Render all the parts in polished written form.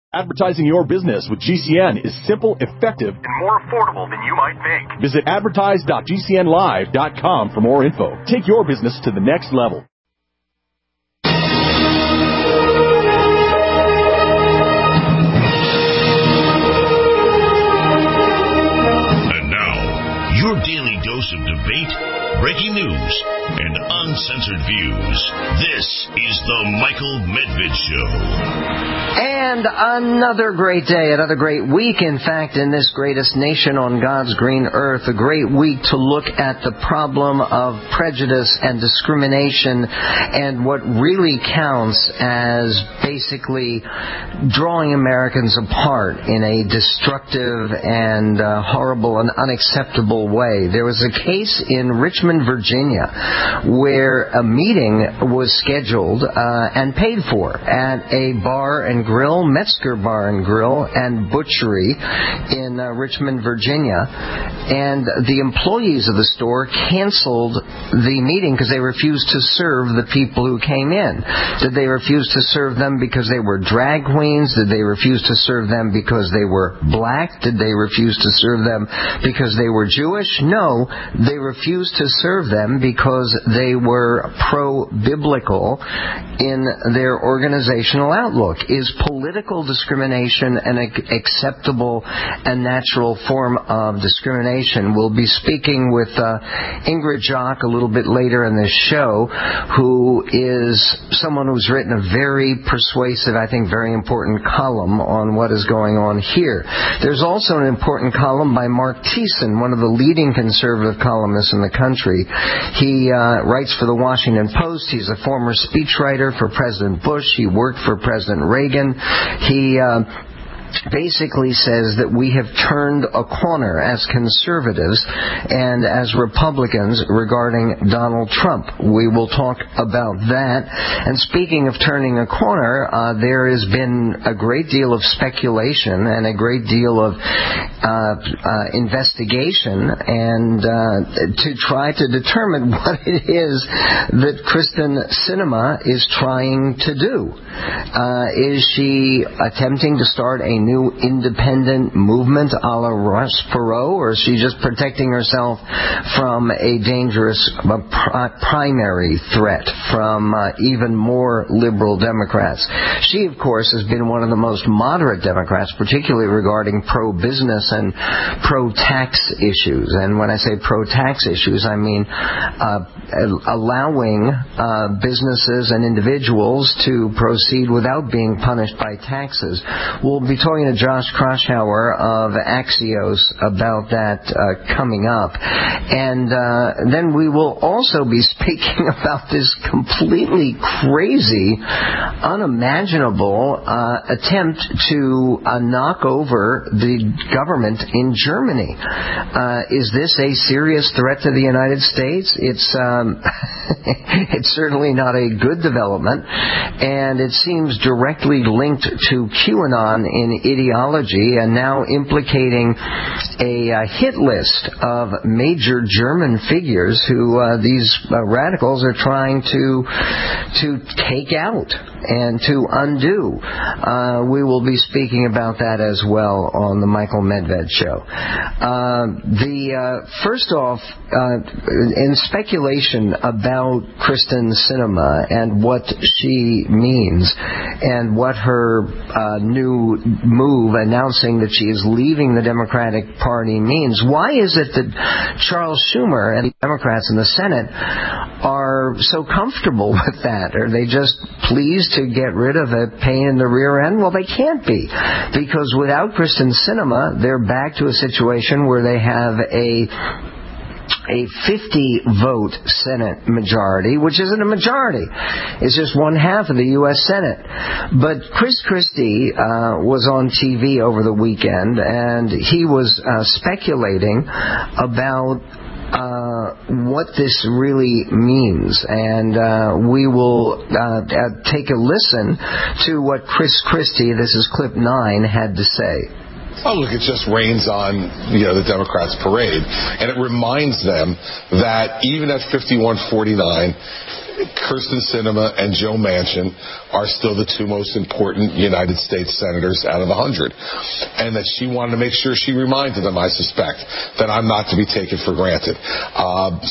Advertising your business with GCN is simple, effective, and more affordable than you might think. Visit advertise.gcnlive.com for more info. Take your business to the next level. And now, your daily dose of debate, breaking news, and uncensored views. This is the Michael Medved Show. And another great day, another great week, in fact, in this greatest nation on God's green earth, a great week to look at the problem of prejudice and discrimination and what really counts as basically drawing Americans apart in a destructive and horrible and unacceptable way. There was a case in Richmond, Virginia, where a meeting was scheduled and paid for at a bar and grill, Metzger Bar and Grill and Butchery in Richmond, Virginia. And the employees of the store canceled the meeting because they refused to serve the people who came in. Did they refuse to serve them because they were drag queens? Did they refuse to serve them because they were black? Did they refuse to serve them because they were Jewish? No, they refused to serve them because they were pro-biblical in their organizational outlook. Is political discrimination an acceptable and natural form of discrimination? We'll be speaking with Ingrid Jock a little bit later in this show, who is someone who's written a very persuasive, I think very important column on what is going on here. There's also an important column by Mark Thiessen, one of the leading conservative columnists in the country. He writes for the Washington Post. He's a former speechwriter for President Bush. He worked for President Reagan. He basically says that we have turned a corner as conservatives and as Republicans regarding Donald Trump. We will talk about that. And speaking of turning a corner, there has been a great deal of speculation and a great deal of investigation and to try to determine what it is that Kyrsten Sinema is trying to do. Is she attempting to start a new independent movement a la Ross Perot, or is she just protecting herself from a dangerous primary threat from even more liberal Democrats? She, of course, has been one of the most moderate Democrats, particularly regarding pro-business and pro-tax issues. And when I say pro-tax issues, I mean allowing businesses and individuals to proceed without being punished by taxes. We'll be talking to Josh Kroshauer of Axios about that coming up. And then we will also be speaking about this completely crazy, unimaginable attempt to knock over the government in Germany. Is this a serious threat to the United States? It's it's certainly not a good development, and it seems directly linked to QAnon in ideology, and now implicating a hit list of major German figures who these radicals are trying to take out and to undo. We will be speaking about that as well on the Michael Medved Show. First off, in speculation about Kyrsten Sinema and what she means and what her new move announcing that she is leaving the Democratic Party means, why is it that Charles Schumer and the Democrats in the Senate are so comfortable with that? Are they just pleased to get rid of a pain in the rear end? Well, they can't be, because without Kyrsten Sinema, they're back to a situation where they have a 50-vote Senate majority, which isn't a majority. It's just one half of the U.S. Senate. But Chris Christie was on TV over the weekend, and he was speculating about what this really means. And we will take a listen to what Chris Christie, this is clip 9, had to say. Oh, look, it just rains on, the Democrats' parade. And it reminds them that even at 51-49, Kyrsten Sinema and Joe Manchin are still the two most important United States senators out of the 100. And that she wanted to make sure she reminded them, I suspect, that I'm not to be taken for granted. I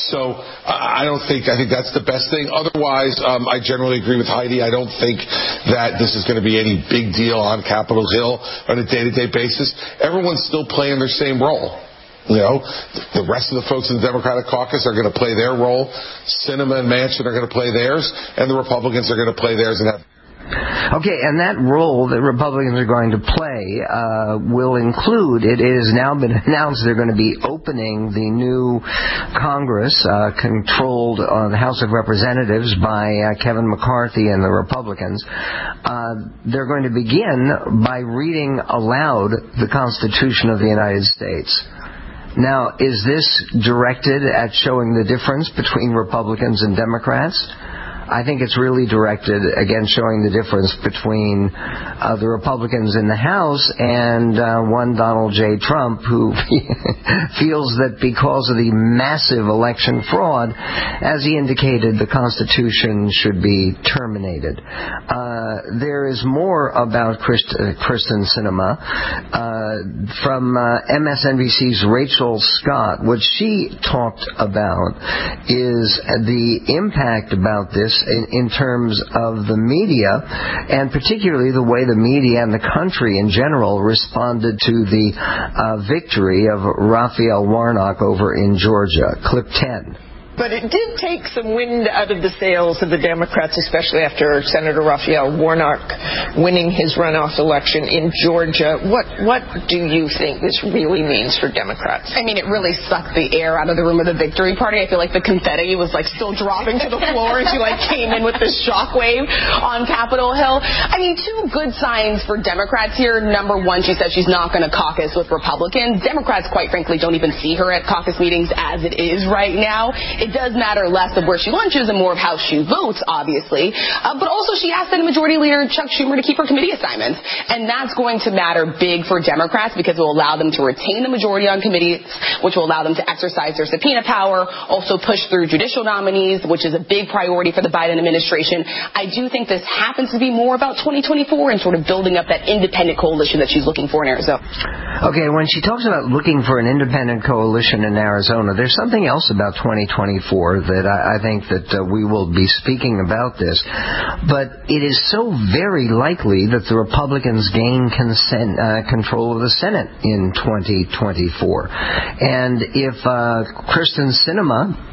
think that's the best thing. Otherwise, I generally agree with Heidi. I don't think that this is going to be any big deal on Capitol Hill on a day-to-day basis. Everyone's still playing their same role. The rest of the folks in the Democratic caucus are going to play their role. Sinema and Manchin are going to play theirs, and the Republicans are going to play theirs. Okay, and that role that Republicans are going to play will include, it has now been announced they're going to be opening the new Congress controlled the House of Representatives by Kevin McCarthy and the Republicans. They're going to begin by reading aloud the Constitution of the United States. Now, is this directed at showing the difference between Republicans and Democrats? I think it's really directed, again, showing the difference between the Republicans in the House and one Donald J. Trump, who feels that because of the massive election fraud, as he indicated, the Constitution should be terminated. There is more about Kyrsten Sinema from MSNBC's Rachel Scott. What she talked about is the impact about this in terms of the media, and particularly the way the media and the country in general responded to the victory of Raphael Warnock over in Georgia. Clip 10. But it did take some wind out of the sails of the Democrats, especially after Senator Raphael Warnock winning his runoff election in Georgia. What do you think this really means for Democrats? I mean, it really sucked the air out of the room of the victory party. I feel like the confetti was still dropping to the floor as you came in with this shockwave on Capitol Hill. I mean, two good signs for Democrats here. Number one, she said she's not going to caucus with Republicans. Democrats, quite frankly, don't even see her at caucus meetings as it is right now. It does matter less of where she lunches and more of how she votes, obviously. But also she asked Senate Majority Leader Chuck Schumer to keep her committee assignments. And that's going to matter big for Democrats because it will allow them to retain the majority on committees, which will allow them to exercise their subpoena power, also push through judicial nominees, which is a big priority for the Biden administration. I do think this happens to be more about 2024 and sort of building up that independent coalition that she's looking for in Arizona. Okay, when she talks about looking for an independent coalition in Arizona, there's something else about 2024 that I think that we will be speaking about this. But it is so very likely that the Republicans gain control of the Senate in 2024. And if Kyrsten Sinema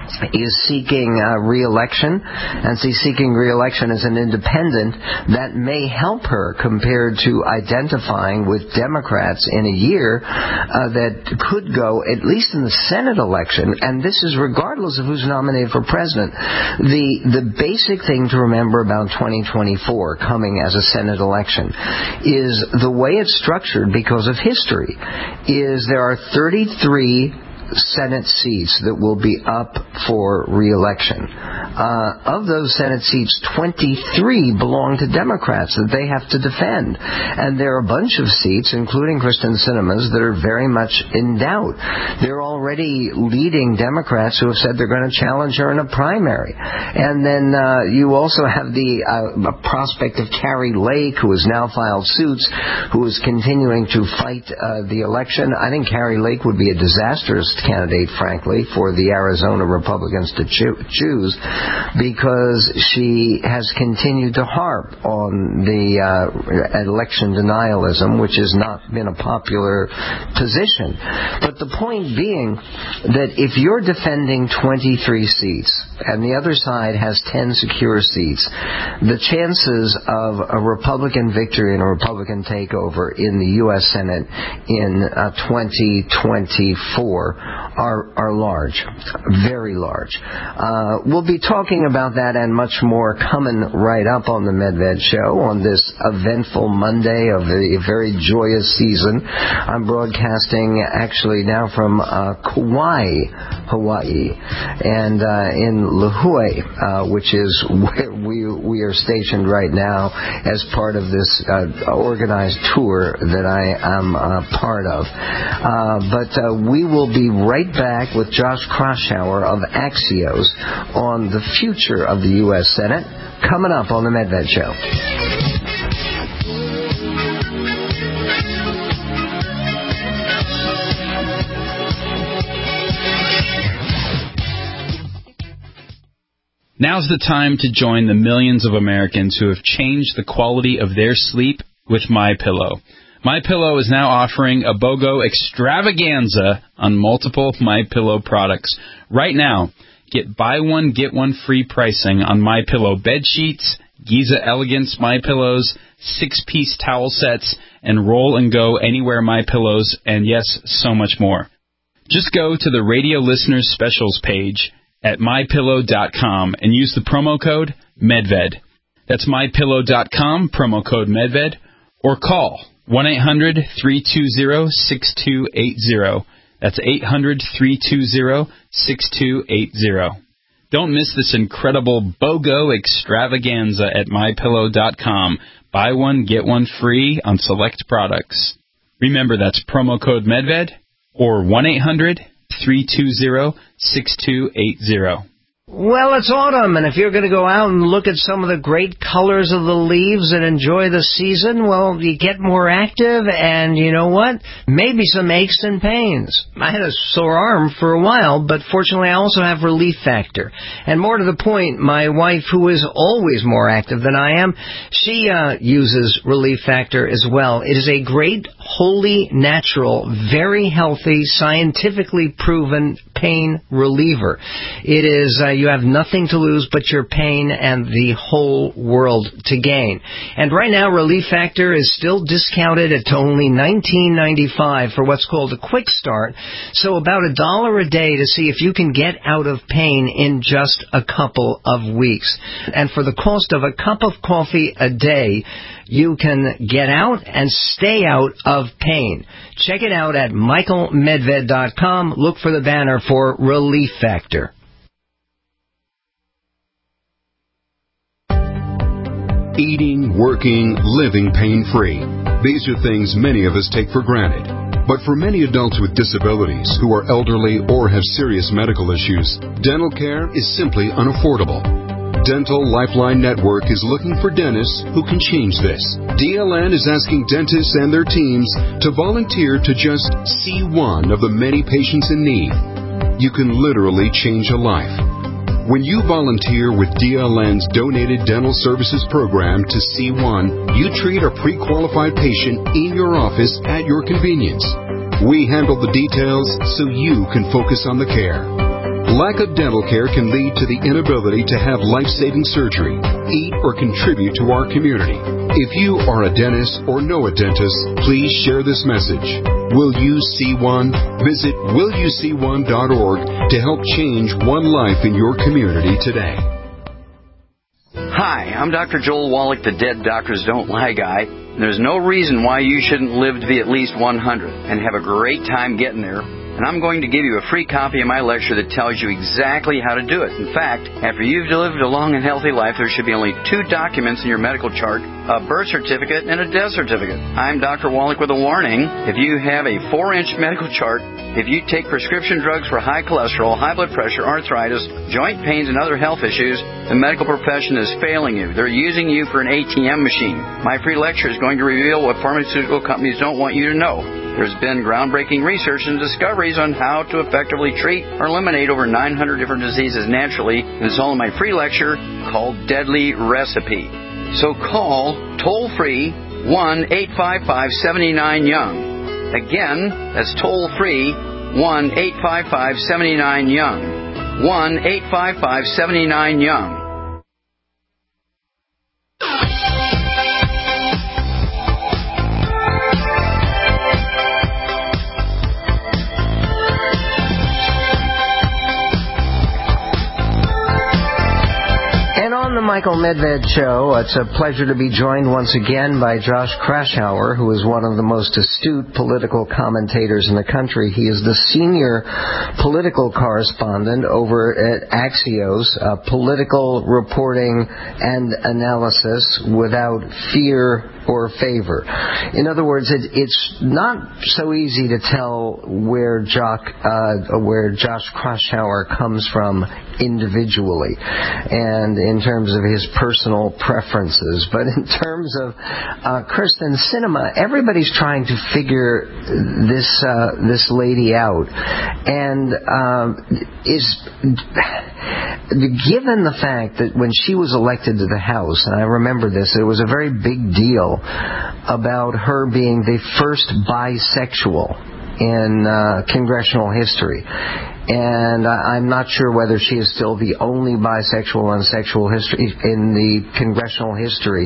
is seeking re-election, and seeking re-election as an independent, that may help her compared to identifying with Democrats in a year that could go, at least in the Senate election, and this is regardless of who's nominated for president. The basic thing to remember about 2024 coming as a Senate election is the way it's structured because of history, is there are 33 Senate seats that will be up for re-election. Of those Senate seats, 23 belong to Democrats that they have to defend. And there are a bunch of seats, including Kyrsten Sinema's, that are very much in doubt. There are already leading Democrats who have said they're going to challenge her in a primary. And then you also have the prospect of Carrie Lake, who has now filed suits, who is continuing to fight the election. I think Carrie Lake would be a disastrous candidate, frankly, for the Arizona Republicans to choose, because she has continued to harp on the election denialism, which has not been a popular position. But the point being that if you're defending 23 seats and the other side has 10 secure seats, the chances of a Republican victory and a Republican takeover in the U.S. Senate in 2024 are large, very large. We'll be talking about that and much more coming right up on the Medved Show on this eventful Monday of a very joyous season. I'm broadcasting actually now from Kauai, Hawaii, and in Lihue, which is where we are stationed right now as part of this organized tour that I am part of. But we will be right right back with Josh Kraushaar of Axios on the future of the U.S. Senate, coming up on the Medved Show. Now's the time to join the millions of Americans who have changed the quality of their sleep with MyPillow. MyPillow is now offering a BOGO extravaganza on multiple MyPillow products. Right now, get buy one, get one free pricing on MyPillow bed sheets, Giza Elegance MyPillows, 6-piece towel sets, and Roll and Go Anywhere MyPillows, and yes, so much more. Just go to the Radio Listeners Specials page at MyPillow.com and use the promo code MEDVED. That's MyPillow.com, promo code MEDVED, or call 1-800-320-6280. That's 800-320-6280. Don't miss this incredible BOGO extravaganza at MyPillow.com. Buy one, get one free on select products. Remember, that's promo code MEDVED or 1-800-320-6280. Well, it's autumn, and if you're going to go out and look at some of the great colors of the leaves and enjoy the season, well, you get more active, and you know what? Maybe some aches and pains. I had a sore arm for a while, but fortunately I also have Relief Factor. And more to the point, my wife, who is always more active than I am, she uses Relief Factor as well. It is a great, wholly natural, very healthy, scientifically proven pain reliever. It is... you have nothing to lose but your pain and the whole world to gain. And right now, Relief Factor is still discounted at only $19.95 for what's called a quick start. So about $1 a day to see if you can get out of pain in just a couple of weeks. And for the cost of a cup of coffee a day, you can get out and stay out of pain. Check it out at michaelmedved.com. Look for the banner for Relief Factor. Eating, working, living pain-free. These are things many of us take for granted. But for many adults with disabilities who are elderly or have serious medical issues, dental care is simply unaffordable. Dental Lifeline Network is looking for dentists who can change this. DLN is asking dentists and their teams to volunteer to just see one of the many patients in need. You can literally change a life. When you volunteer with DLN's Donated Dental Services Program to C1, you treat a pre-qualified patient in your office at your convenience. We handle the details so you can focus on the care. Lack of dental care can lead to the inability to have life-saving surgery, eat, or contribute to our community. If you are a dentist or know a dentist, please share this message. Will You See One? Visit willyouseeone.org to help change one life in your community today. Hi, I'm Dr. Joel Wallach, the Dead Doctors Don't Lie guy. There's no reason why you shouldn't live to be at least 100 and have a great time getting there. And I'm going to give you a free copy of my lecture that tells you exactly how to do it. In fact, after you've lived a long and healthy life, there should be only 2 documents in your medical chart, a birth certificate and a death certificate. I'm Dr. Wallach with a warning. If you have a 4-inch medical chart, if you take prescription drugs for high cholesterol, high blood pressure, arthritis, joint pains, and other health issues, the medical profession is failing you. They're using you for an ATM machine. My free lecture is going to reveal what pharmaceutical companies don't want you to know. There's been groundbreaking research and discoveries on how to effectively treat or eliminate over 900 different diseases naturally, and it's all in my free lecture called Deadly Recipe. So call toll-free 1-855-79-YOUNG. Again, that's toll-free 1-855-79-YOUNG. 1-855-79-YOUNG. On the Michael Medved Show. It's a pleasure to be joined once again by Josh Kraushaar, who is one of the most astute political commentators in the country. He is the senior political correspondent over at Axios, political reporting and analysis without fear or favor. In other words, it's not so easy to tell where Josh Kraushaar comes from individually and in terms of his personal preferences. But in terms of Kyrsten Sinema, everybody's trying to figure this lady out. And given the fact that when she was elected to the House, and I remember this, it was a very big deal about her being the first bisexual in congressional history. And I'm not sure whether she is still the only bisexual in sexual history in the congressional history.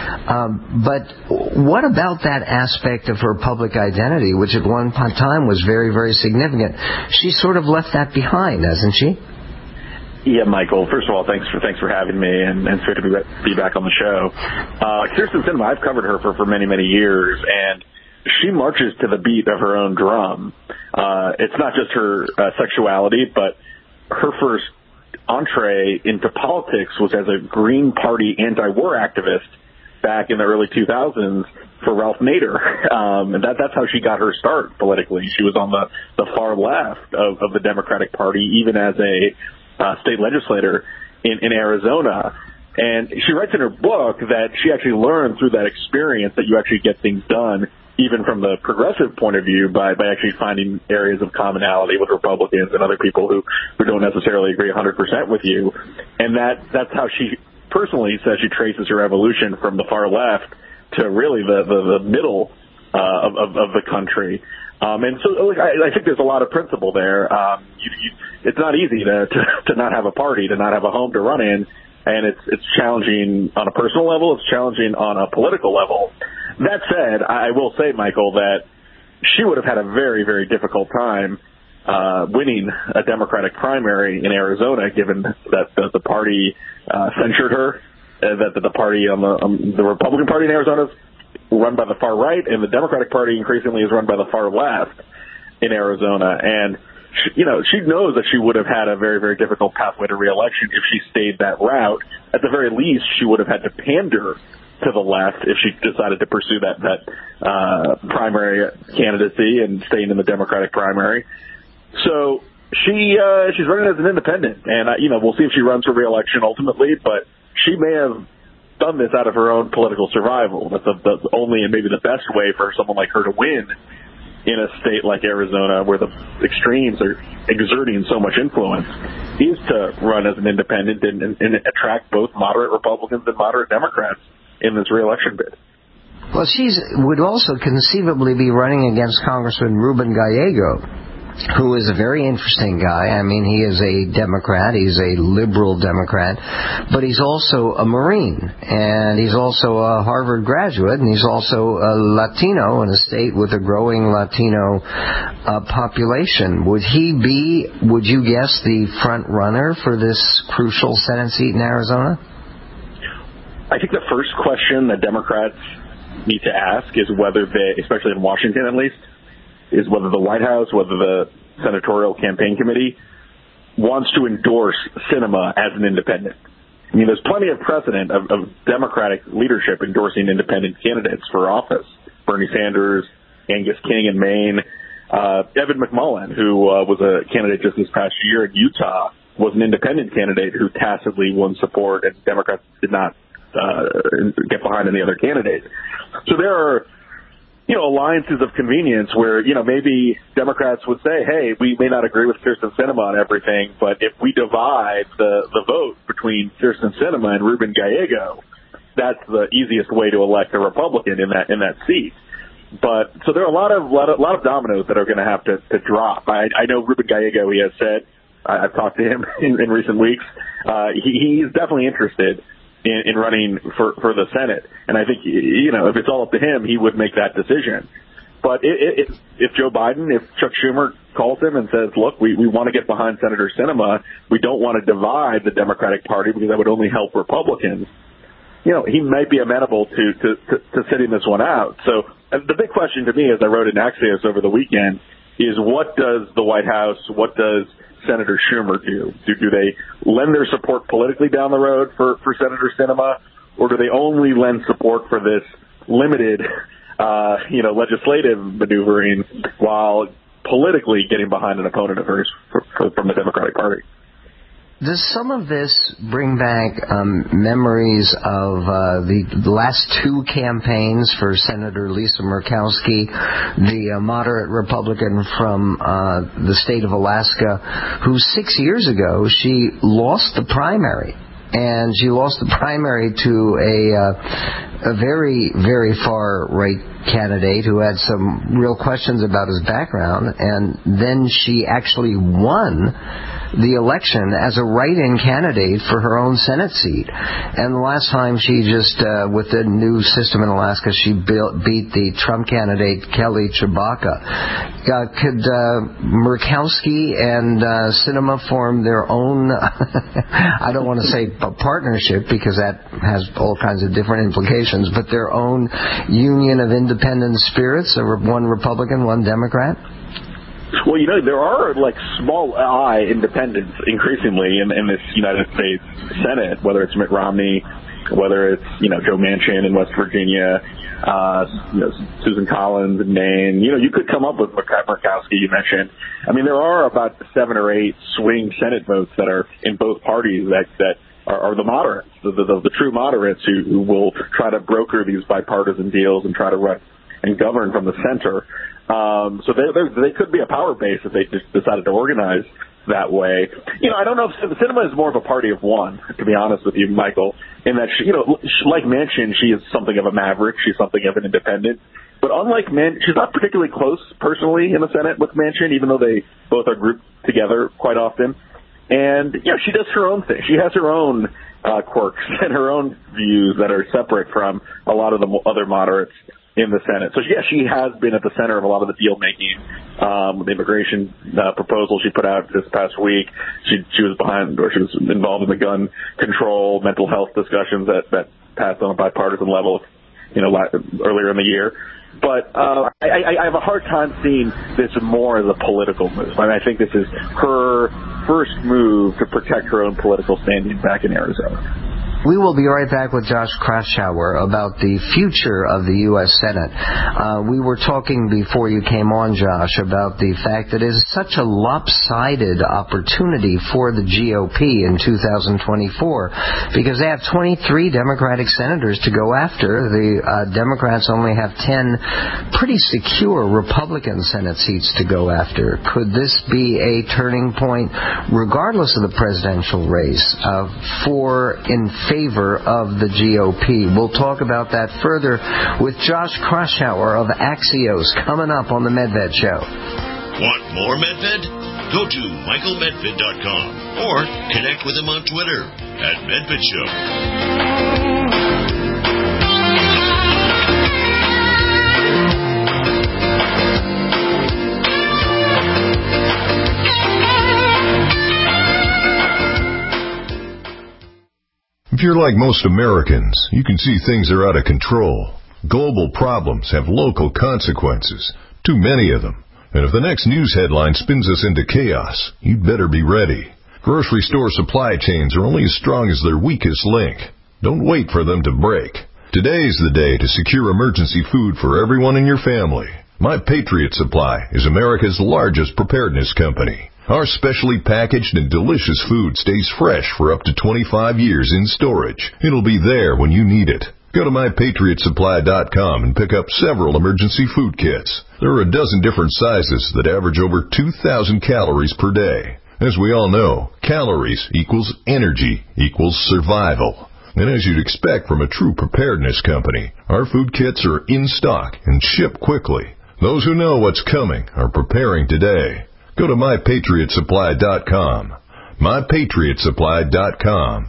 But what about that aspect of her public identity, which at one time was very, very significant? She sort of left that behind, hasn't she? Yeah, Michael. First of all, thanks for having me, and it's great to be back on the show. Kyrsten Sinema, I've covered her for many, many years, and she marches to the beat of her own drum. It's not just her sexuality, but her first entree into politics was as a Green Party anti-war activist back in the early 2000s for Ralph Nader. And that's how she got her start politically. She was on the far left of the Democratic Party, even as a state legislator in Arizona. And she writes in her book that she actually learned through that experience that you actually get things done, even from the progressive point of view, by actually finding areas of commonality with Republicans and other people who don't necessarily agree 100% with you. And that's how she personally says she traces her evolution from the far left to really the middle of the country. And so I think there's a lot of principle there. It's not easy to not have a party, to not have a home to run in, and it's challenging on a personal level. It's challenging on a political level. That said, I will say, Michael, that she would have had a very, very difficult time winning a Democratic primary in Arizona, given that the party censured her, that the party the Republican Party in Arizona is run by the far right, and the Democratic Party increasingly is run by the far left in Arizona. And she knows that she would have had a very, very difficult pathway to re-election if she stayed that route. At the very least, she would have had to pander to the left if she decided to pursue that primary candidacy and staying in the Democratic primary. So she's running as an independent, and we'll see if she runs for re-election ultimately. But she may have done this out of her own political survival. That's the only and maybe the best way for someone like her to win in a state like Arizona, where the extremes are exerting so much influence, is to run as an independent and attract both moderate Republicans and moderate Democrats in this re-election bid. Well, she would also conceivably be running against Congressman Ruben Gallego, who is a very interesting guy. I mean, he is a Democrat. He's a liberal Democrat, but he's also a Marine, and he's also a Harvard graduate, and he's also a Latino in a state with a growing Latino population. Would he be, would you guess, the front runner for this crucial Senate seat in Arizona? I think the first question that Democrats need to ask is whether they, especially in Washington at least, is whether the White House, whether the Senatorial Campaign Committee wants to endorse Sinema as an independent. I mean, there's plenty of precedent of Democratic leadership endorsing independent candidates for office. Bernie Sanders, Angus King in Maine, Evan McMullin, who was a candidate just this past year in Utah, was an independent candidate who tacitly won support, and Democrats did not get behind any other candidate. So there are alliances of convenience where, maybe Democrats would say, hey, we may not agree with Kyrsten Sinema on everything, but if we divide the vote between Kyrsten Sinema and Ruben Gallego, that's the easiest way to elect a Republican in that seat. But so there are a lot of dominoes that are going to have to drop. I know Ruben Gallego, he has said, I've talked to him in recent weeks, he's definitely interested in running for the Senate. And I think, if it's all up to him, he would make that decision. But if Joe Biden, if Chuck Schumer calls him and says, look, we want to get behind Senator Sinema, we don't want to divide the Democratic Party because that would only help Republicans, he might be amenable to sitting this one out. So the big question to me, as I wrote in Axios over the weekend, is what does the White House, what does Senator Schumer do? Do they lend their support politically down the road for Senator Sinema, or do they only lend support for this limited, legislative maneuvering while politically getting behind an opponent of hers from the Democratic Party? Does some of this bring back memories of the last two campaigns for Senator Lisa Murkowski, the moderate Republican from the state of Alaska, who 6 years ago she lost the primary? And she lost the primary to a very, very far-right candidate who had some real questions about his background. And then she actually won the election as a write-in candidate for her own Senate seat. And the last time she just, with the new system in Alaska, she beat the Trump candidate, Kelly Tshibaka. Could Murkowski and Sinema form their own, I don't want to say a partnership because that has all kinds of different implications, but their own union of independent spirits, one Republican, one Democrat? Well, there are small I independents increasingly in this United States Senate, whether it's Mitt Romney, whether it's, Joe Manchin in West Virginia, Susan Collins in Maine. You could come up with Murkowski, you mentioned. I mean, there are about 7 or 8 swing Senate votes that are in both parties that are the moderates, the true moderates who will try to broker these bipartisan deals and try to run and govern from the center. So they could be a power base if they just decided to organize that way. I don't know if Sinema is more of a party of one, to be honest with you, Michael, in that she, like Manchin, she is something of a maverick. She's something of an independent. But unlike Manchin, she's not particularly close personally in the Senate with Manchin, even though they both are grouped together quite often. And, she does her own thing. She has her own quirks and her own views that are separate from a lot of the other moderates in the Senate. So, she has been at the center of a lot of the deal-making. The immigration proposal she put out this past week, she was involved in the gun control, mental health discussions that passed on a bipartisan level, earlier in the year. But I have a hard time seeing this more as a political move. I mean, I think this is her first move to protect her own political standing back in Arizona. We will be right back with Josh Kraushaar about the future of the U.S. Senate. We were talking before you came on, Josh, about the fact that it is such a lopsided opportunity for the GOP in 2024 because they have 23 Democratic senators to go after. The Democrats only have 10 pretty secure Republican Senate seats to go after. Could this be a turning point, regardless of the presidential race, in favor of the GOP? We'll talk about that further with Josh Kraushaar of Axios coming up on the Medved Show. Want more Medved? Go to michaelmedved.com or connect with him on Twitter @MedvedShow. If you're like most Americans, you can see things are out of control. Global problems have local consequences, too many of them. And if the next news headline spins us into chaos, you'd better be ready. Grocery store supply chains are only as strong as their weakest link. Don't wait for them to break. Today's the day to secure emergency food for everyone in your family. My Patriot Supply is America's largest preparedness company. Our specially packaged and delicious food stays fresh for up to 25 years in storage. It'll be there when you need it. Go to MyPatriotSupply.com and pick up several emergency food kits. There are a dozen different sizes that average over 2,000 calories per day. As we all know, calories equals energy equals survival. And as you'd expect from a true preparedness company, our food kits are in stock and ship quickly. Those who know what's coming are preparing today. Go to MyPatriotSupply.com. MyPatriotSupply.com.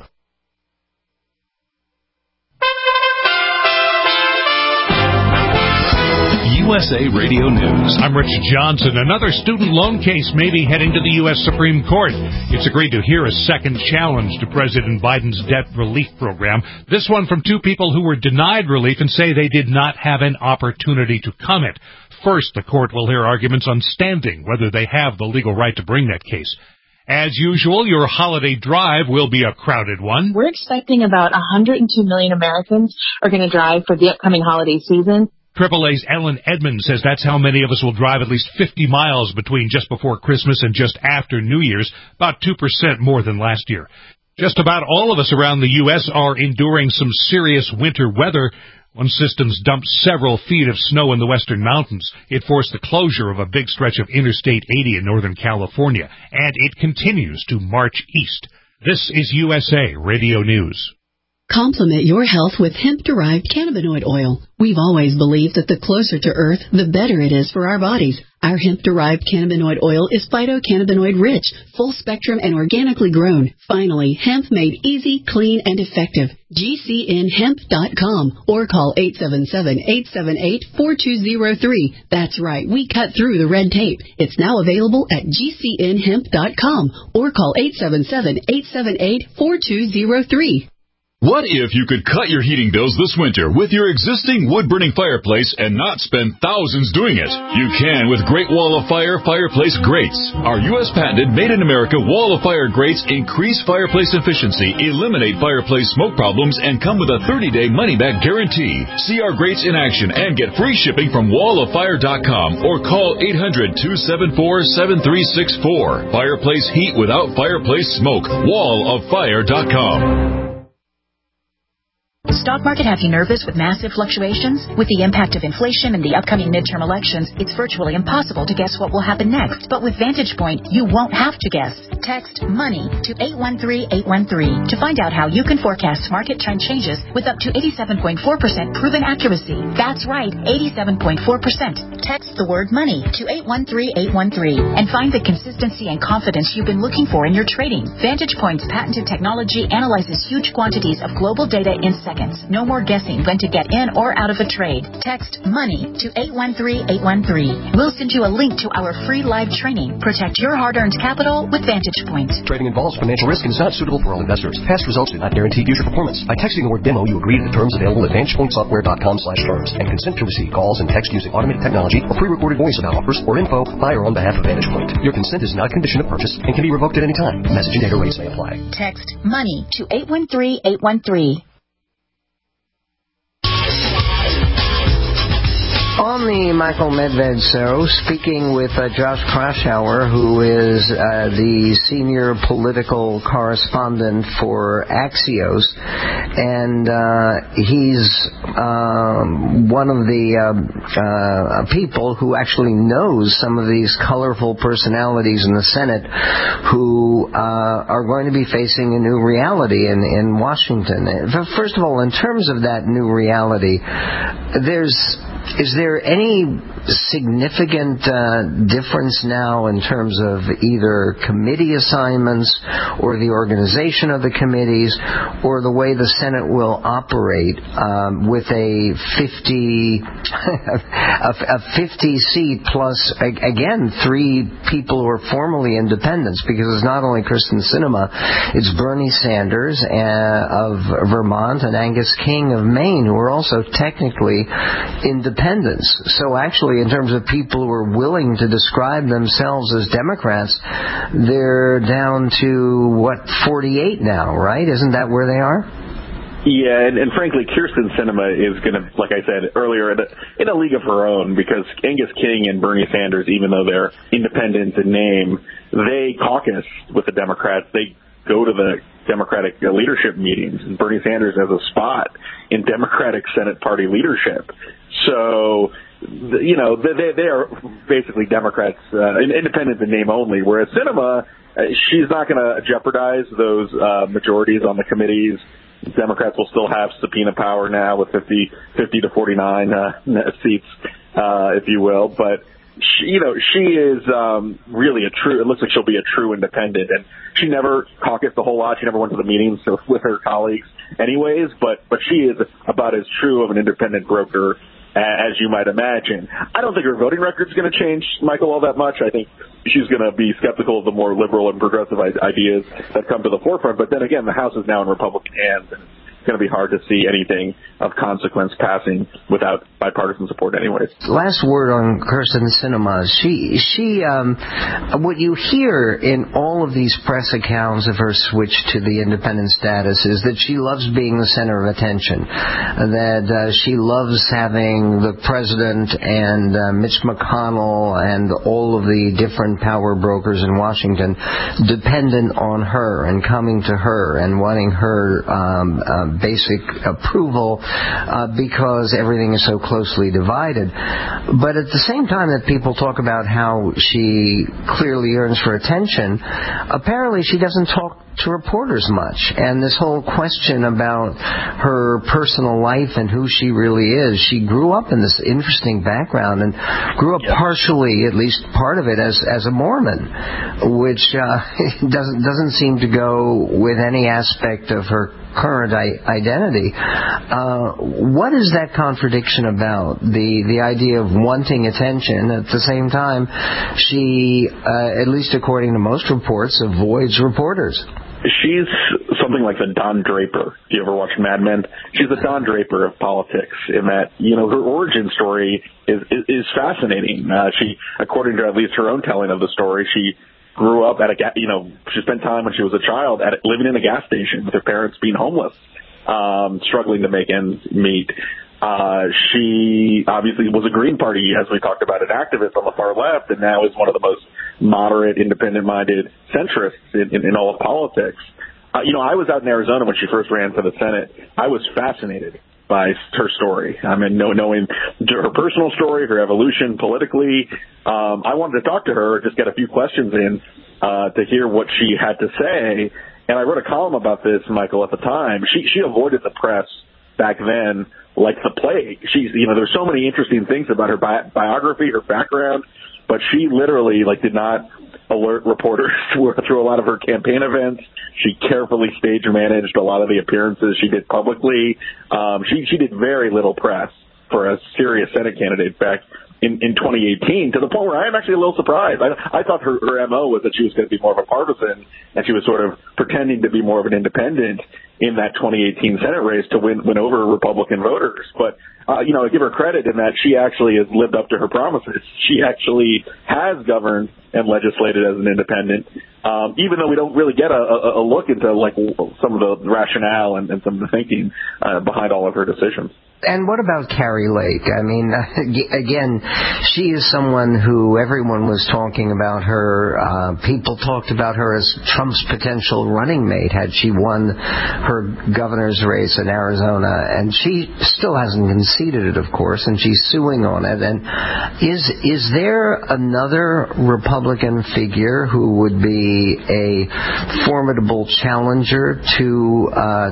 USA Radio News. I'm Rich Johnson. Another student loan case may be heading to the U.S. Supreme Court. It's agreed to hear a second challenge to President Biden's debt relief program. This one from two people who were denied relief and say they did not have an opportunity to comment. First, the court will hear arguments on standing, whether they have the legal right to bring that case. As usual, your holiday drive will be a crowded one. We're expecting about 102 million Americans are going to drive for the upcoming holiday season. AAA's Ellen Edmonds says that's how many of us will drive at least 50 miles between just before Christmas and just after New Year's, about 2% more than last year. Just about all of us around the U.S. are enduring some serious winter weather. One system's dumped several feet of snow in the western mountains. It forced the closure of a big stretch of Interstate 80 in Northern California, and it continues to march east. This is USA Radio News. Complement your health with hemp-derived cannabinoid oil. We've always believed that the closer to Earth, the better it is for our bodies. Our hemp-derived cannabinoid oil is phytocannabinoid-rich, full-spectrum, and organically grown. Finally, hemp made easy, clean, and effective. GCNhemp.com or call 877-878-4203. That's right, we cut through the red tape. It's now available at GCNhemp.com or call 877-878-4203. What if you could cut your heating bills this winter with your existing wood-burning fireplace and not spend thousands doing it? You can with Great Wall of Fire Fireplace Grates. Our U.S. patented made-in-America Wall of Fire grates increase fireplace efficiency, eliminate fireplace smoke problems, and come with a 30-day money-back guarantee. See our grates in action and get free shipping from walloffire.com or call 800-274-7364. Fireplace heat without fireplace smoke. walloffire.com. Stock market have you nervous with massive fluctuations? With the impact of inflation and the upcoming midterm elections, it's virtually impossible to guess what will happen next. But with Vantage Point, you won't have to guess. Text MONEY to 813-813 to find out how you can forecast market trend changes with up to 87.4% proven accuracy. That's right, 87.4%. Text the word MONEY to 813-813 and find the consistency and confidence you've been looking for in your trading. Vantage Point's patented technology analyzes huge quantities of global data in seconds. No more guessing when to get in or out of a trade. Text MONEY to 813-813. We'll send you a link to our free live training. Protect your hard-earned capital with Vantage Point. Trading involves financial risk and is not suitable for all investors. Past results do not guarantee future performance. By texting the word demo, you agree to the terms available at VantagePointSoftware.com/terms and consent to receive calls and text using automated technology or pre-recorded voice about offers or info by or on behalf of Vantage Point. Your consent is not a condition of purchase and can be revoked at any time. Message and data rates may apply. Text MONEY to 813-813. On the Michael Medved Show, speaking with Josh Kraushaar, who is the senior political correspondent for Axios, and he's one of the people who actually knows some of these colorful personalities in the Senate who are going to be facing a new reality in Washington. First of all, in terms of that new reality, is there any significant difference now in terms of either committee assignments or the organization of the committees or the way the Senate will operate with a 50 seat plus, again, 3 people who are formally independents, because it's not only Kristen Sinema, it's Bernie Sanders of Vermont and Angus King of Maine, who are also technically independents. So actually, in terms of people who are willing to describe themselves as Democrats, they're down to, 48 now, right? Isn't that where they are? Yeah, and frankly, Kyrsten Sinema is going to, like I said earlier, in a league of her own, because Angus King and Bernie Sanders, even though they're independent in name, they caucus with the Democrats. They go to the Democratic leadership meetings, and Bernie Sanders has a spot in Democratic Senate party leadership. So, they are basically Democrats, independent in name only, whereas Sinema, she's not going to jeopardize those majorities on the committees. Democrats will still have subpoena power now with 50 to 49 seats, if you will, but she is really it looks like she'll be a true independent, and she never caucused a whole lot. She never went to the meetings with her colleagues anyways, but she is about as true of an independent broker as you might imagine. I don't think her voting record's going to change, Michael, all that much. I think she's going to be skeptical of the more liberal and progressive ideas that come to the forefront. But then again, the House is now in Republican hands, and it's going to be hard to see anything of consequence passing without bipartisan support anyways. Last word on Kyrsten Sinema. What you hear in all of these press accounts of her switch to the independent status is that she loves being the center of attention, that she loves having the president and Mitch McConnell and all of the different power brokers in Washington dependent on her and coming to her and wanting her basic approval because everything is so closely divided. But at the same time that people talk about how she clearly yearns for attention, apparently she doesn't talk to reporters much. And this whole question about her personal life and who she really is, she grew up in this interesting background and grew up partially, at least part of it, as a Mormon, which doesn't seem to go with any aspect of her current identity. What is that contradiction about? The idea of wanting attention, at the same time, she, at least according to most reports, avoids reporters. She's something like the Don Draper. Do you ever watch Mad Men? She's the Don Draper of politics in that, her origin story is fascinating. She, according to at least her own telling of the story, she grew up at she spent time when she was a child living in a gas station with her parents being homeless, struggling to make ends meet. She obviously was a Green Party, as we talked about, an activist on the far left, and now is one of the most moderate, independent-minded centrists in all of politics. I was out in Arizona when she first ran for the Senate. I was fascinated by her story. I mean, knowing her personal story, her evolution politically. I wanted to talk to her, just get a few questions in to hear what she had to say. And I wrote a column about this, Michael, at the time. She avoided the press back then like the plague. There's so many interesting things about her biography, her background, but she literally did not alert reporters through a lot of her campaign events. She carefully stage managed a lot of the appearances she did publicly. She did very little press for a serious Senate candidate back in 2018, to the point where I am actually a little surprised. I thought her MO was that she was going to be more of a partisan, and she was sort of pretending to be more of an independent in that 2018 Senate race to win over Republican voters. But, I give her credit in that she actually has lived up to her promises. She actually has governed and legislated as an independent, even though we don't really get a look into some of the rationale and some of the thinking behind all of her decisions. And what about Kari Lake? I mean, again, she is someone who everyone was talking about her. People talked about her as Trump's potential running mate had she won her governor's race in Arizona. And she still hasn't conceded it, of course, and she's suing on it. And is there another Republican figure who would be a formidable challenger to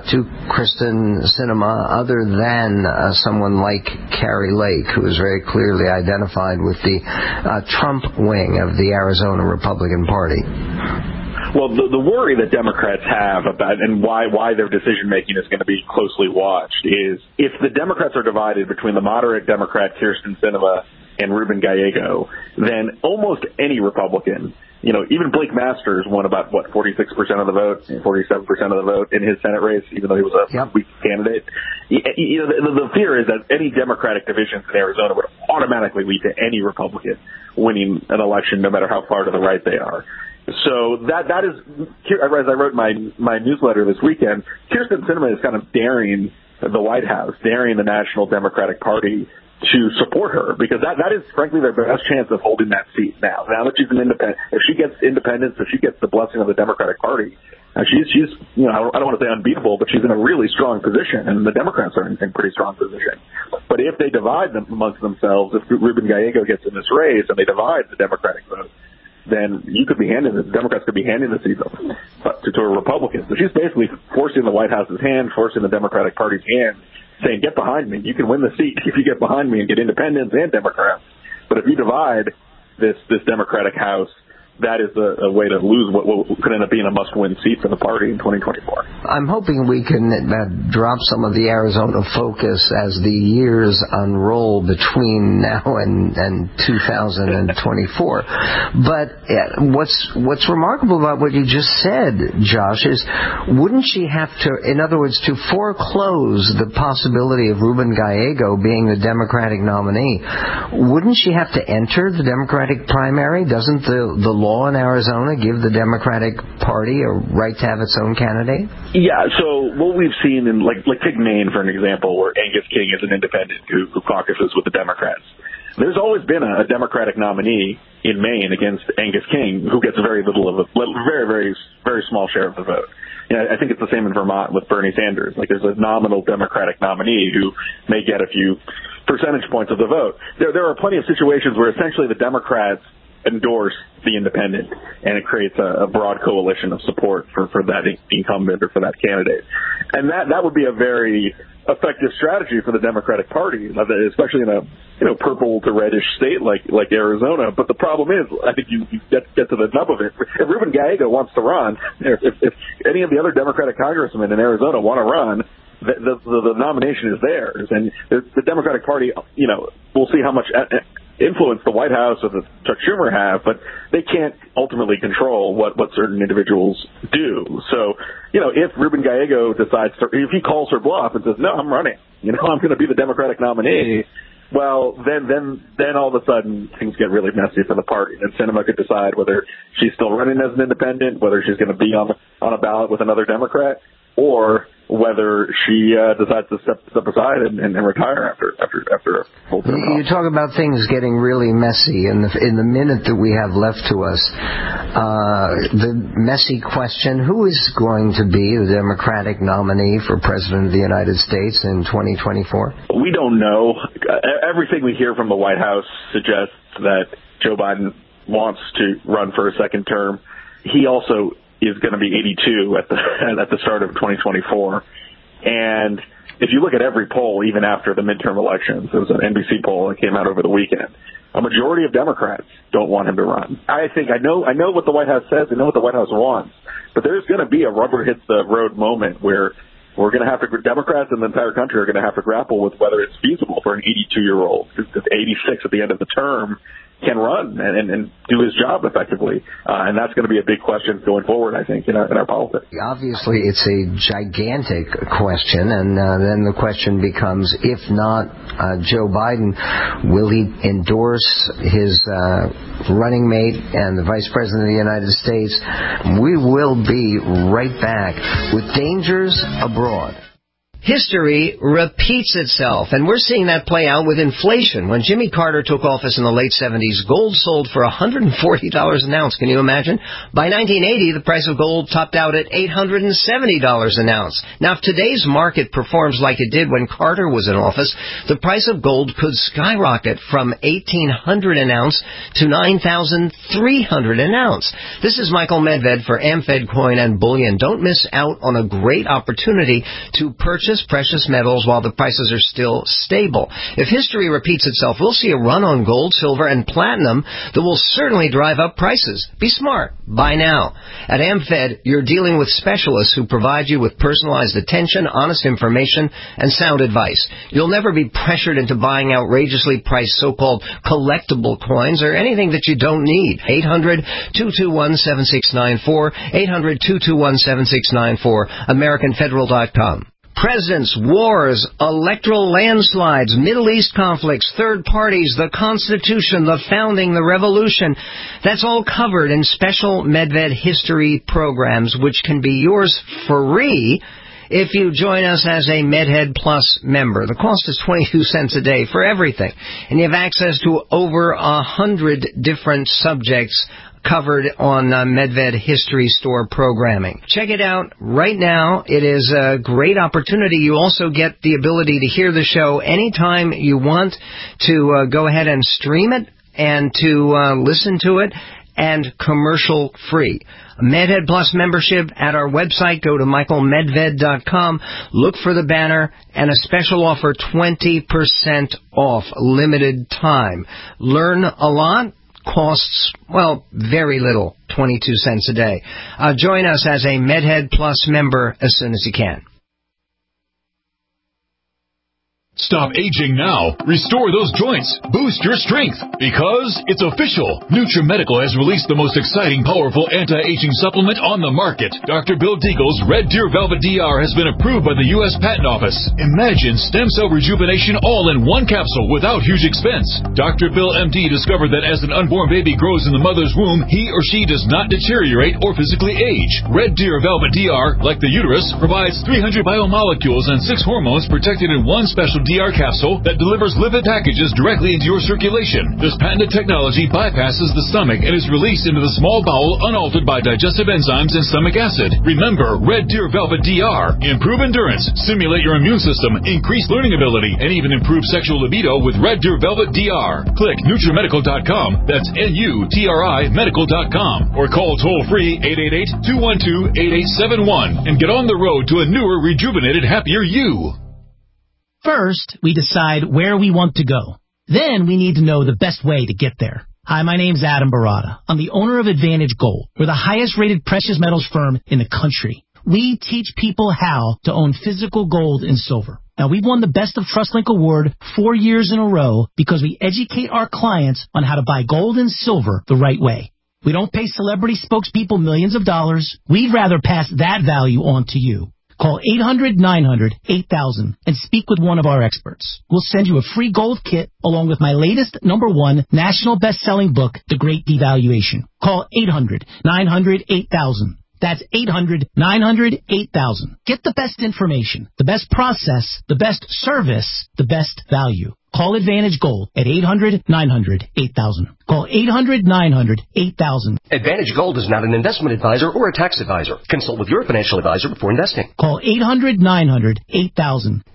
Kyrsten Sinema other than someone like Kari Lake, who is very clearly identified with the Trump wing of the Arizona Republican Party? Well, the worry that Democrats have about and why their decision-making is going to be closely watched is if the Democrats are divided between the moderate Democrat Kyrsten Sinema and Ruben Gallego, then almost any Republican, even Blake Masters won about, 46% of the vote, 47% of the vote in his Senate race, even though he was a weak candidate. The fear is that any Democratic divisions in Arizona would automatically lead to any Republican winning an election, no matter how far to the right they are. So that is, as I wrote my newsletter this weekend, Kyrsten Sinema is kind of daring the White House, daring the National Democratic Party to support her, because that is frankly their best chance of holding that seat now. Now that she's an independent, if she gets independence, if she gets the blessing of the Democratic Party, she's I don't want to say unbeatable, but she's in a really strong position, and the Democrats are in pretty strong position. But if they divide them amongst themselves, if Ruben Gallego gets in this race and they divide the Democratic vote, then the Democrats could be handing the seat to a Republican. So she's basically forcing the White House's hand, forcing the Democratic Party's hand, saying, get behind me. You can win the seat if you get behind me and get independents and Democrats. But if you divide this Democratic House, that is a way to lose what could end up being a must-win seat for the party in 2024. I'm hoping we can drop some of the Arizona focus as the years unroll between now and 2024. But what's remarkable about what you just said, Josh, is wouldn't she have to, in other words, to foreclose the possibility of Ruben Gallego being the Democratic nominee, wouldn't she have to enter the Democratic primary? Doesn't the law in Arizona give the Democratic Party a right to have its own candidate? Yeah, so what we've seen in, like take Maine for an example, where Angus King is an independent who caucuses with the Democrats. There's always been a Democratic nominee in Maine against Angus King who gets very little of a very, very, very small share of the vote. I think it's the same in Vermont with Bernie Sanders. Like, there's a nominal Democratic nominee who may get a few percentage points of the vote. There are plenty of situations where essentially the Democrats endorse the independent, and it creates a broad coalition of support for that incumbent or for that candidate. And that would be a very effective strategy for the Democratic Party, especially in a purple to reddish state like Arizona. But the problem is, I think you get to the nub of it. If Ruben Gallego wants to run, if any of the other Democratic congressmen in Arizona want to run, the nomination is theirs, and the Democratic Party, we'll see how much influence the White House or the Chuck Schumer have, but they can't ultimately control what certain individuals do. So, if Ruben Gallego decides if he calls her bluff and says, no, I'm running, I'm going to be the Democratic nominee, well, then all of a sudden things get really messy for the party. And Sinema could decide whether she's still running as an independent, whether she's going to be on a ballot with another Democrat, or whether she decides to step aside and retire after a full term. You talk about things getting really messy, and in the minute that we have left to us, the messy question: who is going to be the Democratic nominee for President of the United States in 2024? We don't know. Everything we hear from the White House suggests that Joe Biden wants to run for a second term. He also is going to be 82 at the start of 2024. And if you look at every poll, even after the midterm elections, there was an NBC poll that came out over the weekend. A majority of Democrats don't want him to run. I know what the White House says. I know what the White House wants. But there's going to be a rubber hits the road moment where we're going to have to, Democrats in the entire country are going to have to grapple with whether it's feasible for an 82-year-old, because 86 at the end of the term, can run and do his job effectively. And that's going to be a big question going forward, I think, in our politics. Obviously, it's a gigantic question, and then the question becomes, if not Joe Biden, will he endorse his running mate and the Vice President of the United States? We will be right back with Dangers Abroad. History repeats itself, and we're seeing that play out with inflation. When Jimmy Carter took office in the late 70s, gold sold for $140 an ounce. Can you imagine? By 1980, the price of gold topped out at $870 an ounce. Now, if today's market performs like it did when Carter was in office, the price of gold could skyrocket from $1,800 an ounce to $9,300 an ounce. This is Michael Medved for AmFed Coin and Bullion. Don't miss out on a great opportunity to purchase precious metals while the prices are still stable. If history repeats itself, we'll see a run on gold, silver, and platinum that will certainly drive up prices. Be smart. Buy now. At AmFed, you're dealing with specialists who provide you with personalized attention, honest information, and sound advice. You'll never be pressured into buying outrageously priced so-called collectible coins or anything that you don't need. 800-221-7694, 800-221-7694, AmericanFederal.com. Presidents, wars, electoral landslides, Middle East conflicts, third parties, the Constitution, the founding, the revolution. That's all covered in special Medved history programs, which can be yours free if you join us as a MedHead Plus member. The cost is 22 cents a day for everything, and you have access to over 100 different subjects covered on Medved History Store programming. Check it out right now. It is a great opportunity. You also get the ability to hear the show anytime you want, to go ahead and stream it and to listen to it, and commercial free. MedHead Plus membership at our website. Go to michaelmedved.com. Look for the banner and a special offer, 20% off, limited time. Learn a lot. costs, well, very little, 22 cents a day. Join us as a MedHead Plus member as soon as you can. Stop aging now. Restore those joints. Boost your strength. Because it's official. NutriMedical has released the most exciting, powerful anti-aging supplement on the market. Dr. Bill Deagle's Red Deer Velvet DR has been approved by the U.S. Patent Office. Imagine stem cell rejuvenation all in one capsule without huge expense. Dr. Bill MD discovered that as an unborn baby grows in the mother's womb, he or she does not deteriorate or physically age. Red Deer Velvet DR, like the uterus, provides 300 biomolecules and 6 hormones protected in one special DR capsule that delivers lipid packages directly into your circulation. This patented technology bypasses the stomach and is released into the small bowel unaltered by digestive enzymes and stomach acid. Remember, Red Deer Velvet DR. Improve endurance, stimulate your immune system, increase learning ability, and even improve sexual libido with Red Deer Velvet DR. Click NutriMedical.com. That's NUTRI Medical.com. Or call toll-free 888-212-8871 and get on the road to a newer, rejuvenated, happier you. First, we decide where we want to go. Then we need to know the best way to get there. Hi, my name's Adam Barada. I'm the owner of Advantage Gold. We're the highest-rated precious metals firm in the country. We teach people how to own physical gold and silver. Now, we've won the Best of TrustLink Award 4 years in a row because we educate our clients on how to buy gold and silver the right way. We don't pay celebrity spokespeople millions of dollars. We'd rather pass that value on to you. Call 800-900-8000 and speak with one of our experts. We'll send you a free gold kit along with my latest #1 national best-selling book, The Great Devaluation. Call 800-900-8000. That's 800-900-8000. Get the best information, the best process, the best service, the best value. Call Advantage Gold at 800-900-8000. Call 800-900-8000. Advantage Gold is not an investment advisor or a tax advisor. Consult with your financial advisor before investing. Call 800-900-8000.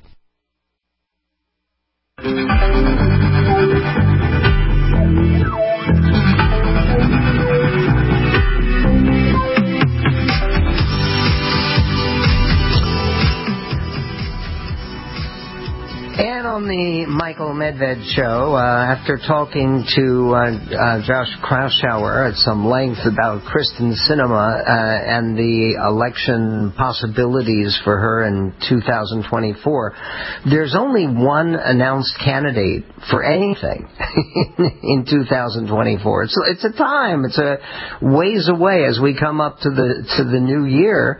And on the Michael Medved Show, after talking to Josh Kraushaar at some length about Kristen Sinema and the election possibilities for her in 2024, there's only one announced candidate for anything in 2024. It's a time. It's a ways away as we come up to the new year.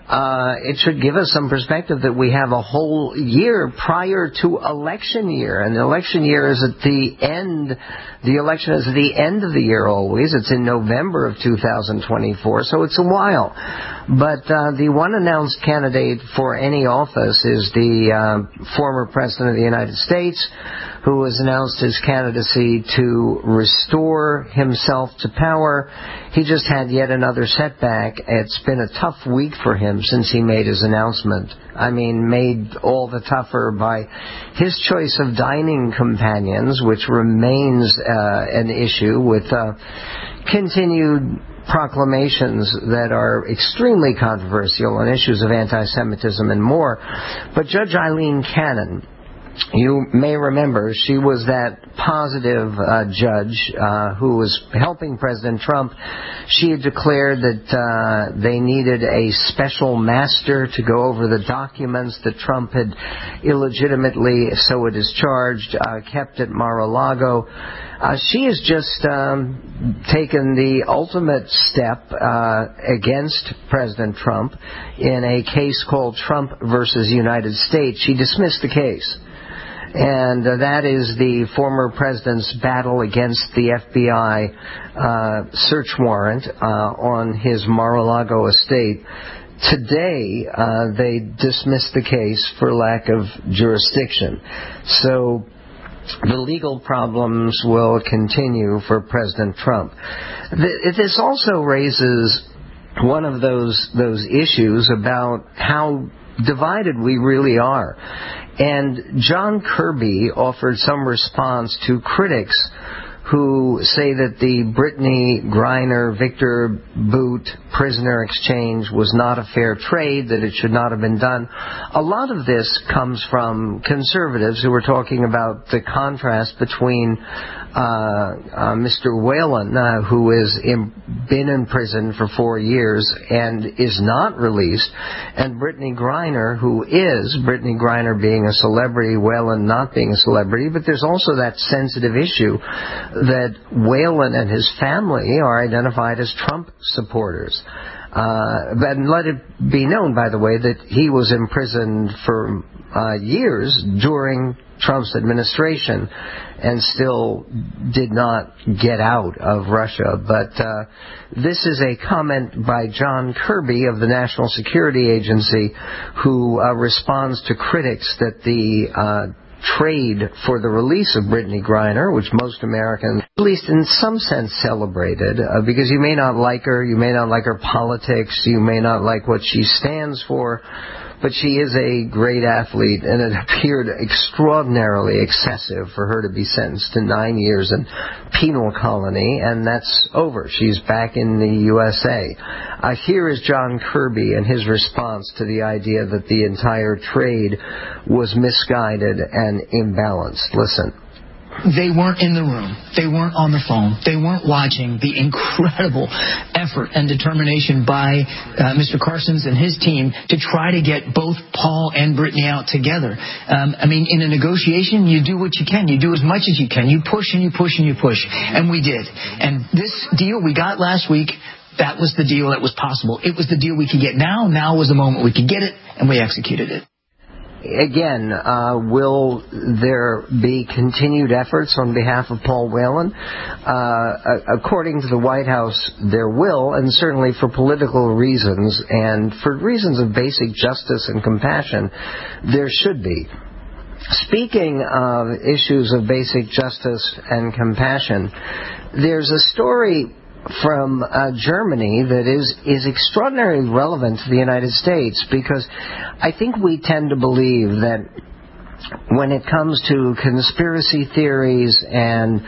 It should give us some perspective that we have a whole year prior to election year, and the election year is at the end. The election is at the end of the year always. It's in November of 2024, so it's a while. But the one announced candidate for any office is the former President of the United States, who has announced his candidacy to restore himself to power. He just had yet another setback. It's been a tough week for him since he made his announcement. I mean, made all the tougher by his choice of dining companions, which remains an issue with continued proclamations that are extremely controversial on issues of anti-Semitism and more. But Judge Eileen Cannon, you may remember, she was that positive judge who was helping President Trump. She had declared that they needed a special master to go over the documents that Trump had illegitimately, so it is charged, kept at Mar-a-Lago. She has just taken the ultimate step against President Trump in a case called Trump versus United States. She dismissed the case. And that is the former president's battle against the FBI search warrant on his Mar-a-Lago estate. Today, they dismissed the case for lack of jurisdiction. So the legal problems will continue for President Trump. This also raises one of those issues about how divided we really are. And John Kirby offered some response to critics who say that the Brittany Griner, Victor Bout prisoner exchange was not a fair trade, that it should not have been done. A lot of this comes from conservatives who were talking about the contrast between Mr. Whelan, who has been in prison for 4 years and is not released, and Brittany Griner, who is, Brittany Griner being a celebrity, Whelan not being a celebrity. But there's also that sensitive issue that Whelan and his family are identified as Trump supporters. But let it be known, by the way, that he was imprisoned for years during Trump's administration and still did not get out of Russia. But this is a comment by John Kirby of the National Security Agency, who responds to critics that the trade for the release of Brittany Griner, which most Americans, at least in some sense, celebrated, because you may not like her, you may not like her politics, you may not like what she stands for, but she is a great athlete, and it appeared extraordinarily excessive for her to be sentenced to 9 years in penal colony, and that's over. She's back in the USA. Here is John Kirby and his response to the idea that the entire trade was misguided and imbalanced. Listen. They weren't in the room. They weren't on the phone. They weren't watching the incredible effort and determination by Mr. Carson's and his team to try to get both Paul and Brittany out together. I mean, in a negotiation, you do what you can. You do as much as you can. You push and you push and you push. And we did. And this deal we got last week, that was the deal that was possible. It was the deal we could get now. Now was the moment we could get it, and we executed it. Again, will there be continued efforts on behalf of Paul Whelan? According to the White House, there will, and certainly for political reasons and for reasons of basic justice and compassion, there should be. Speaking of issues of basic justice and compassion, there's a story from Germany that is extraordinarily relevant to the United States, because I think we tend to believe that when it comes to conspiracy theories and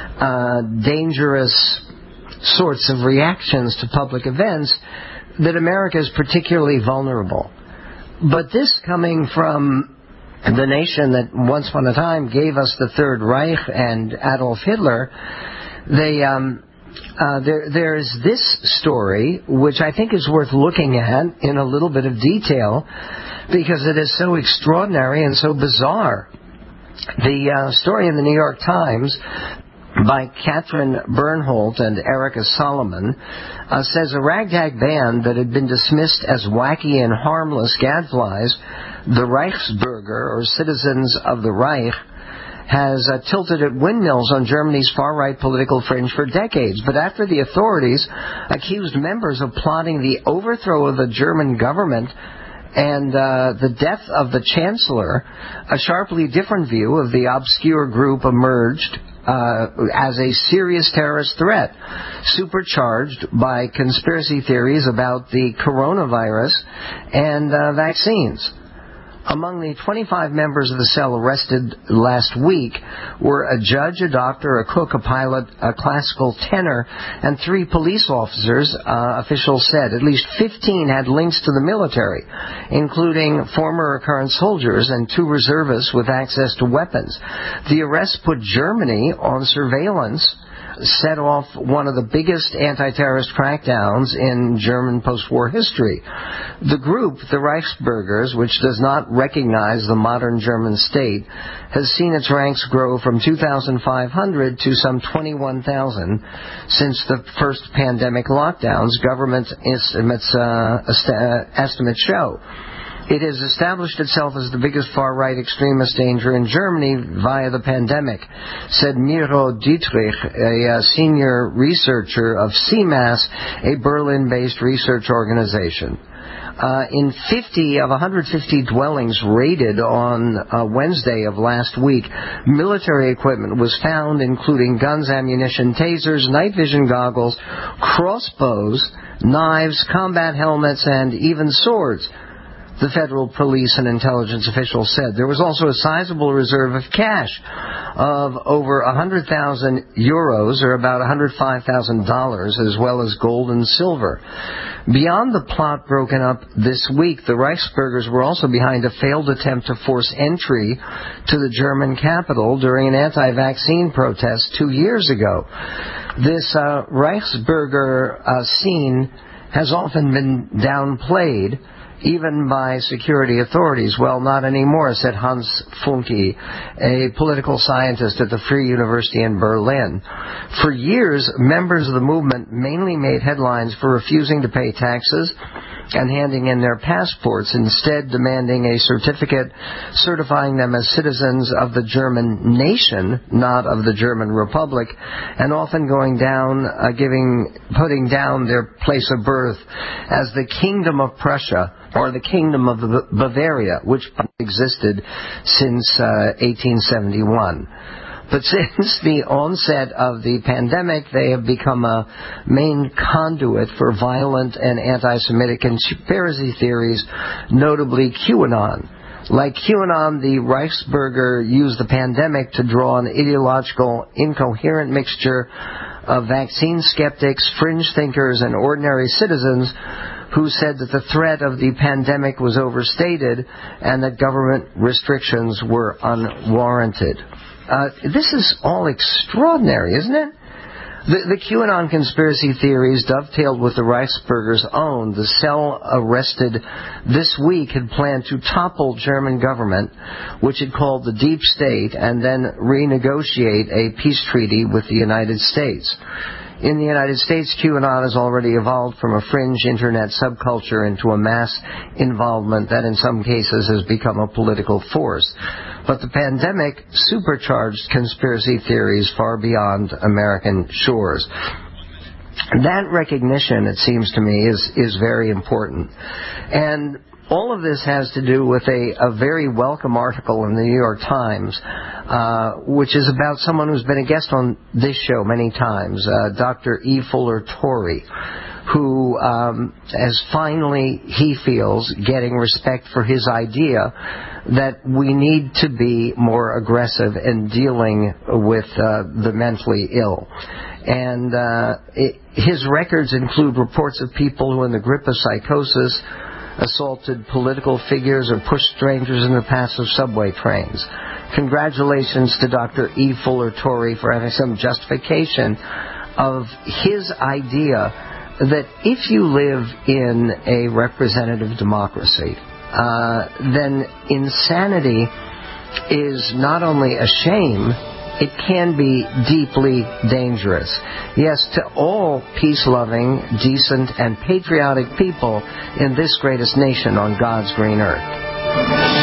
dangerous sorts of reactions to public events, that America is particularly vulnerable. But this coming from the nation that once upon a time gave us the Third Reich and Adolf Hitler, there is this story, which I think is worth looking at in a little bit of detail, because it is so extraordinary and so bizarre. The story in the New York Times by Catherine Bernholt and Erica Solomon says a ragtag band that had been dismissed as wacky and harmless gadflies, the Reichsbürger, or Citizens of the Reich, has tilted at windmills on Germany's far-right political fringe for decades. But after the authorities accused members of plotting the overthrow of the German government and the death of the Chancellor, a sharply different view of the obscure group emerged as a serious terrorist threat, supercharged by conspiracy theories about the coronavirus and vaccines. Among the 25 members of the cell arrested last week were a judge, a doctor, a cook, a pilot, a classical tenor, and 3 police officers, officials said. At least 15 had links to the military, including former or current soldiers and 2 reservists with access to weapons. The arrest put Germany on surveillance, set off one of the biggest anti-terrorist crackdowns in German post-war history. The group, the Reichsbürgers, which does not recognize the modern German state, has seen its ranks grow from 2,500 to some 21,000 since the first pandemic lockdowns, government estimates show. It has established itself as the biggest far-right extremist danger in Germany via the pandemic, said Miro Dietrich, a senior researcher of CMAS, a Berlin-based research organization. In 50 of 150 dwellings raided on Wednesday of last week, military equipment was found, including guns, ammunition, tasers, night vision goggles, crossbows, knives, combat helmets, and even swords. the federal police and intelligence officials said. There was also a sizable reserve of cash of over 100,000 euros, or about $105,000, as well as gold and silver. Beyond the plot broken up this week, the Reichsbürgers were also behind a failed attempt to force entry to the German capital during an anti-vaccine protest 2 years ago. This Reichsbürger scene has often been downplayed, even by security authorities. Well, not anymore, said Hans Funke, a political scientist at the Free University in Berlin. For years, members of the movement mainly made headlines for refusing to pay taxes and handing in their passports, instead demanding a certificate certifying them as citizens of the German nation, not of the German Republic, and often going down, putting down their place of birth as the Kingdom of Prussia or the Kingdom of Bavaria, which existed since 1871. But since the onset of the pandemic, they have become a main conduit for violent and anti-Semitic conspiracy theories, notably QAnon. Like QAnon, the Reichsbürger used the pandemic to draw an ideological, incoherent mixture of vaccine skeptics, fringe thinkers, and ordinary citizens who said that the threat of the pandemic was overstated and that government restrictions were unwarranted. This is all extraordinary, isn't it? The QAnon conspiracy theories dovetailed with the Reichsbürger's own. The cell arrested this week had planned to topple German government, which it called the Deep State, and then renegotiate a peace treaty with the United States. In the United States, QAnon has already evolved from a fringe internet subculture into a mass involvement that in some cases has become a political force. But the pandemic supercharged conspiracy theories far beyond American shores. That recognition, it seems to me, is very important. And all of this has to do with a very welcome article in the New York Times, which is about someone who's been a guest on this show many times, Dr. E. Fuller Torrey, who is finally, he feels, getting respect for his idea that we need to be more aggressive in dealing with the mentally ill. And his records include reports of people who, in the grip of psychosis, assaulted political figures or pushed strangers in the paths of subway trains. Congratulations to Dr. E. Fuller Torrey for having some justification of his idea that if you live in a representative democracy, then insanity is not only a shame, it can be deeply dangerous. Yes, to all peace-loving, decent, and patriotic people in this greatest nation on God's green earth.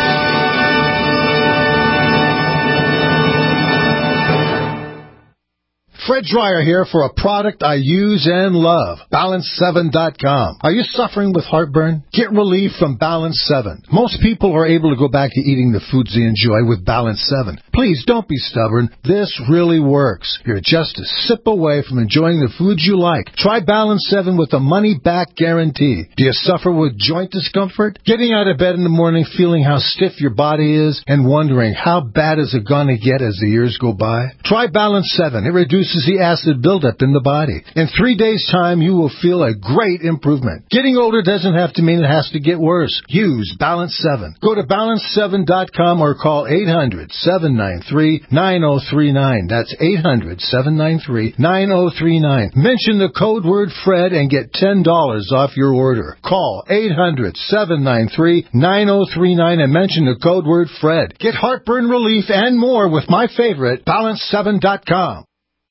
Fred Dreyer here for a product I use and love, Balance7.com. Are you suffering with heartburn? Get relief from Balance 7. Most people are able to go back to eating the foods they enjoy with Balance 7. Please don't be stubborn. This really works. You're just a sip away from enjoying the foods you like. Try Balance 7 with a money-back guarantee. Do you suffer with joint discomfort? Getting out of bed in the morning feeling how stiff your body is and wondering how bad is it going to get as the years go by? Try Balance 7. It reduces the acid buildup in the body. In 3 days' time, you will feel a great improvement. Getting older doesn't have to mean it has to get worse. Use Balance 7. Go to Balance7.com or call 800-793-9039. That's 800-793-9039. Mention the code word Fred and get $10 off your order. Call 800-793-9039 and mention the code word Fred. Get heartburn relief and more with my favorite, Balance7.com.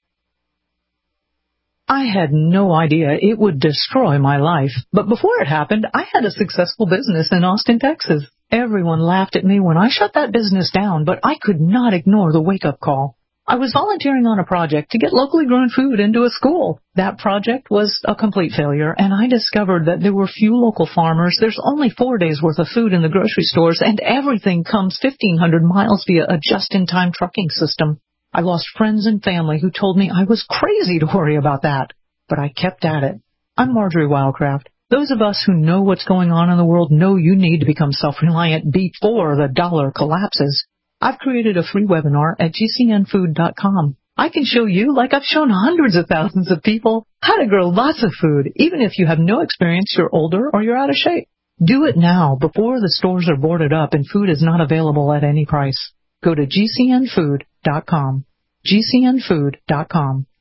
I had no idea it would destroy my life. But before it happened, I had a successful business in Austin, Texas. Everyone laughed at me when I shut that business down, but I could not ignore the wake-up call. I was volunteering on a project to get locally grown food into a school. That project was a complete failure, and I discovered that there were few local farmers. There's only 4 days' worth of food in the grocery stores, and everything comes 1,500 miles via a just-in-time trucking system. I lost friends and family who told me I was crazy to worry about that, but I kept at it. I'm Marjorie Wildcraft. Those of us who know what's going on in the world know you need to become self-reliant before the dollar collapses. I've created a free webinar at gcnfood.com. I can show you, like I've shown hundreds of thousands of people, how to grow lots of food, even if you have no experience, you're older, or you're out of shape. Do it now before the stores are boarded up and food is not available at any price. Go to gcnfood.com. gcnfood.com.